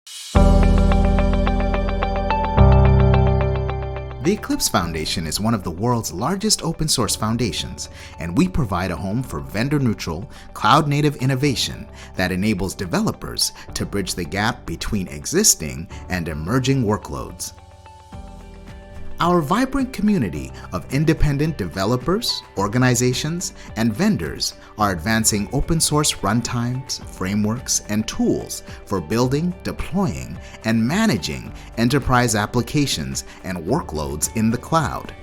The Eclipse Foundation is one of the world's largest open source foundations, and we provide a home for vendor-neutral, cloud-native innovation that enables developers to bridge the gap between existing and emerging workloads. Our vibrant community of independent developers, organizations, and vendors are advancing open source runtimes, frameworks, and tools for building, deploying, and managing enterprise applications and workloads in the cloud.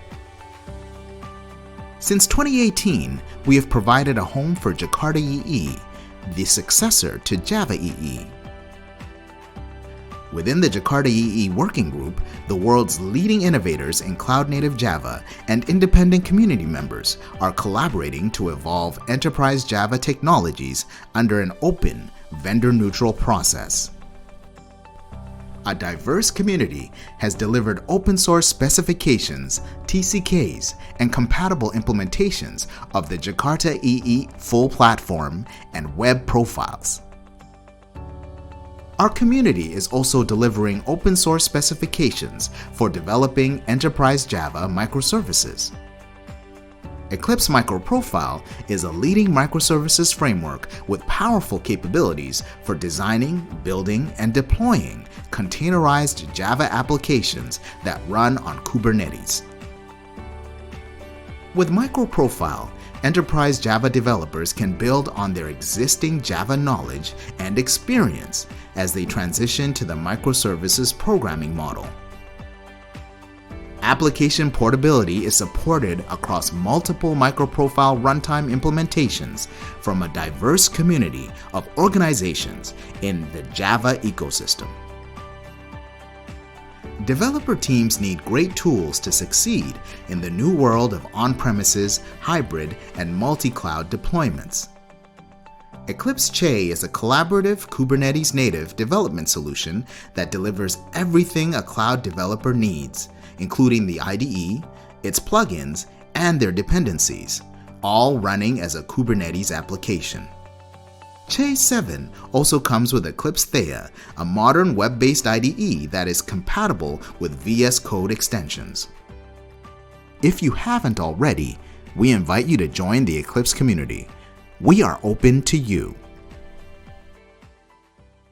Since 2018, we have provided a home for Jakarta EE, the successor to Java EE. Within the Jakarta EE Working Group, the world's leading innovators in cloud-native Java and independent community members are collaborating to evolve enterprise Java technologies under an open, vendor-neutral process. A diverse community has delivered open-source specifications, TCKs, and compatible implementations of the Jakarta EE full platform and web profiles. Our community is also delivering open source specifications for developing enterprise Java microservices. Eclipse MicroProfile is a leading microservices framework with powerful capabilities for designing, building, and deploying containerized Java applications that run on Kubernetes. With MicroProfile, enterprise Java developers can build on their existing Java knowledge and experience as they transition to the microservices programming model. Application portability is supported across multiple MicroProfile runtime implementations from a diverse community of organizations in the Java ecosystem. Developer teams need great tools to succeed in the new world of on-premises, hybrid, and multi-cloud deployments. Eclipse Che is a collaborative Kubernetes-native development solution that delivers everything a cloud developer needs, including the IDE, its plugins, and their dependencies, all running as a Kubernetes application. Che 7 also comes with Eclipse Theia, a modern web-based IDE that is compatible with VS Code extensions. If you haven't already, we invite you to join the Eclipse community. We are open to you.